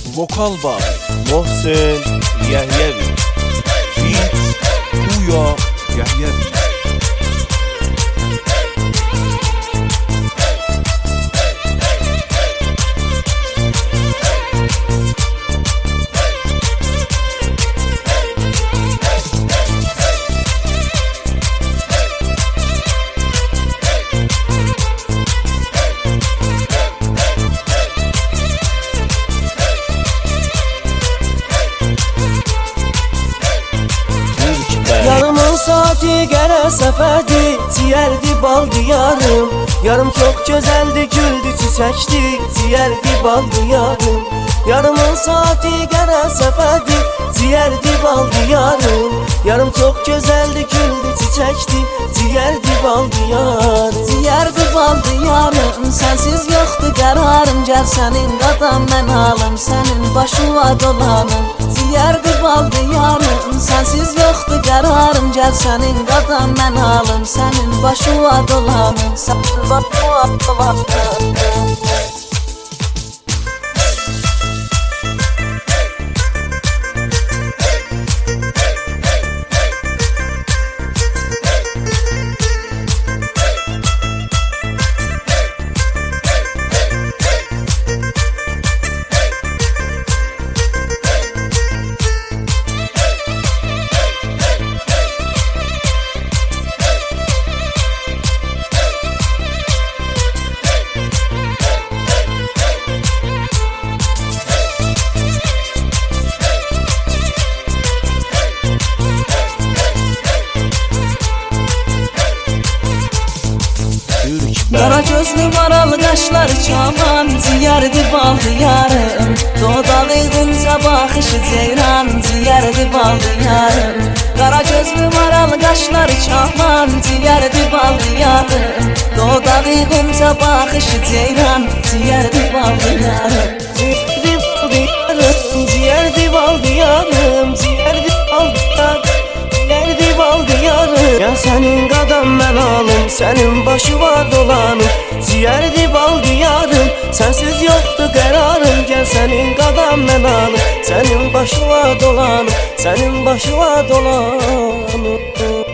Vokal by Mohsen Yahyavi, feat Puya Yahyavi. Yarımın saati gələ səfədi, ciyərdi bal diyarım. Yarım çox gözəldi, güldü çiçəkdi, ciyərdi bal diyarım. Yarımın saati gələ səfədi, ciyərdi bal diyarım. Yarım çox gözəldi, güldü çiçəkdi, ciyərdi bal diyarım. Ciyərdi bal diyarım, sənsiz yoxdur qərarım. Gəl sənin qadam, mən alım, sənin başıva dolanım. Ciyərdi bal diyarım, sənsiz yoxdur qərarım. Gəl sənin qadam, mən alım, sənin başıva dolanım. Sənin başıva dolanım. Qara gözlü maralı qaşları çaman, ciyərdi bal diyarım. Dodalığınca baxışı ceyran, ciyərdi bal diyarım. Qara gözlü maralı qaşları çaman, ciyərdi bal diyarım. Dodalığınca baxışı ceyran, ciyərdi bal diyarım. Ciyərdi bal diyarım, ciyərdi bal diyarım, ciyərdi bal diyarım. Ya sənin qadam, mən alım, sənin başıva dolanım. Ciyərdi bal diyarım, sənsiz yoxdur qərarım. Gəl sənin qadam, mən alım, sənin başıva dolanım, sənin başıva dolanım.